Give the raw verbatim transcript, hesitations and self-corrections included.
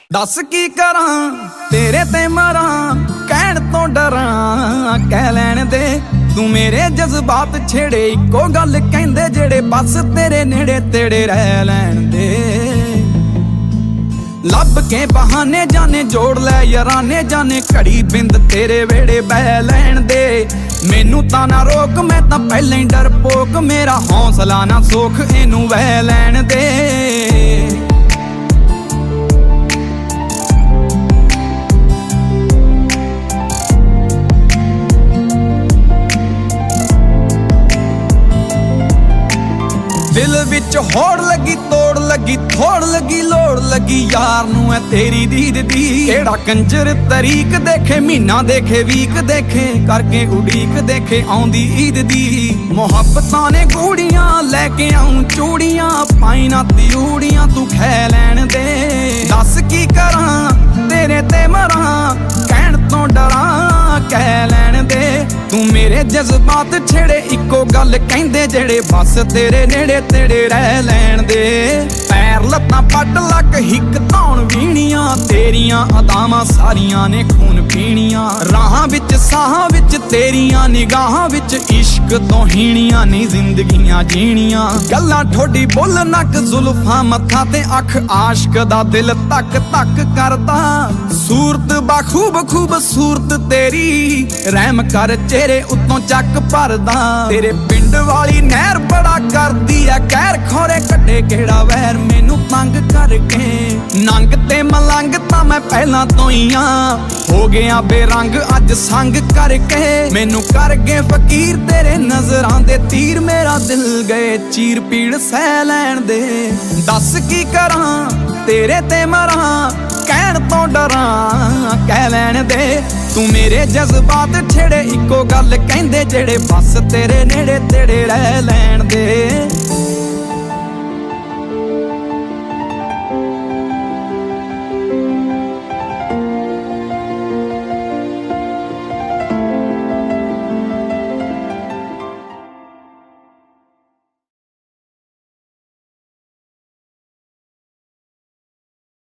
दस की करां तेरे ते मरां कहण तो डरां कह लैण दे तू मेरे जज्बात छेड़े इको गल कहंदे जेड़े बस तेरे नेड़े तेड़े रह लैण दे लब के बहाने जाने जोड़ लै याराने जाने घड़ी बिंद तेरे वेड़े बह लैण दे मैनू तां ना रोक मैं तां पहले ही डरपोक मेरा हौसला ना सोख इनू वह लैण दे दिल विच होड़ लगी तोड़ लगी थोड़ लगी लोड़ लगी यार नू है तेरी दीद दी केड़ा कंजर तरीक देखे महीना देखे वीक देखे करके उड़ीक देखे आउंदी ईद दी मुहब्बतां ने गूड़ियां लैके आऊं चूड़ियां पाई ना तियूड़ियां तू खै लैण दे दस की करां तेरे ते मरां कहण तो डरां कह लैण दे तू मेरे जज्बात छेड़े इको गल कहंदे जेड़े बस तेरे नेड़े तेड़े रह लैण दे पैर लत्तां पट लक हिक धौण वीणियां तेरियां अदावां सारियां ने खून पीणियां राहां विच साहां विच तेरियां निगाहां विच इश्क तो हीणियां नी जिंदगियां जीणियां गल्लां ठोडी बुल नक जुल्फां मत्था ते अख आशिक दा दिल तक तक करदा सूरत बाखूब खूब सूरत तेरी रहम कर चेहरे उत्तों चक भरदा तेरे पिंड वाली नहर बड़ा करदी है कहर खोरे कड्डे केड़ा वैर मैनू तंग करके नंग ते मलंग तां मैं पहला तो ही हां हो गया बेरंग अज संग करके मैनू कर गए फकीर तेरे नजरां दे तीर मेरा दिल गए चीर पीड़ सह लैण दे दस की करां तेरे ते मरां कहण तो डरां कह लैण दे तू मेरे जज्बात छेड़े इको गल कहंदे जेड़े बस तेरे नेड़े तेड़े रह लैण दे